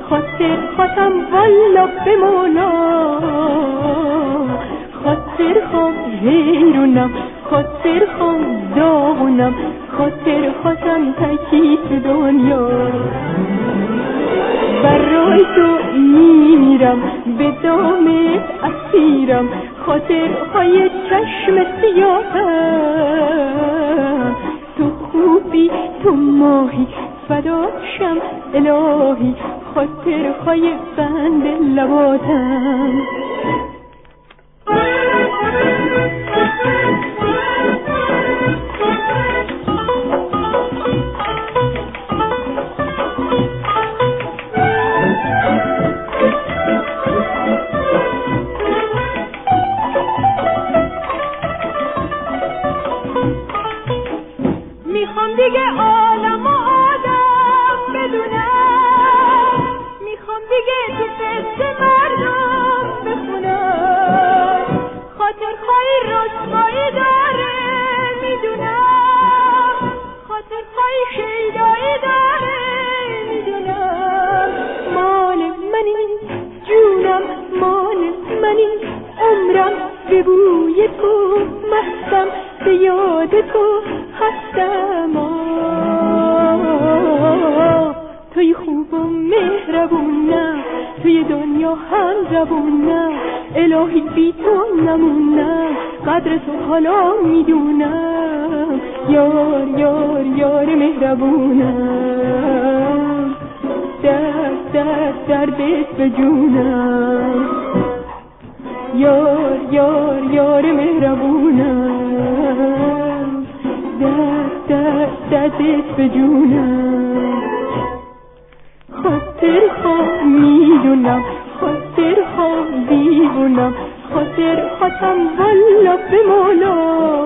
خاطر خواهم والا به مولا، خاطر خوام حیرونم، خاطر خوام داغونم، خاطر خواهم تکی تو دنیا. برای تو میمیرم، به دام اسیرم، خاطرهای چشم سیاهم. تو خوبی تو ماهی فداشم الهی، خاطرهای قند لباتم. میخوام دیگه عالم و آدم بدونم، میخوام دیگه تو قصد مردم بخونم، خاطرهای رسوایی داره میدونم، خاطرهای شیدایی داره میدونم. مال منی جونم، مال منی عمرم، به بوی تو مستم، به یاد تو هستم. توی خوب و مهربونم، توی دنیا هم زبونم، الهی بی تو نمونم، قدر تو حالا میدونم. یار یار یار مهربونم، دست دست دردت به جونم. یار یار یار مهربونم، دست دست دردت به جونم. خاطر خواه میدونم، خاطر خواه دیوونم، خاطر خواهم والا به مولا،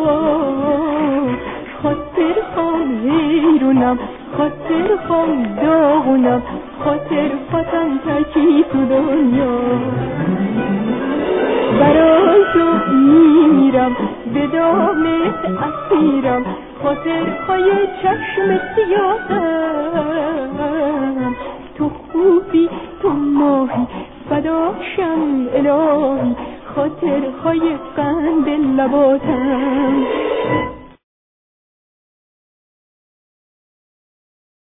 خاطر خواه حیرونم، خاطر خواه داغونم، خاطر خواهم تکی تو دنیا. برای تو میمیرم، به دام اسیرم، خاطرهای چشم سیاهم. تو خوبی تو ماهی فداشم الهی، خاطرهای قند لباتم.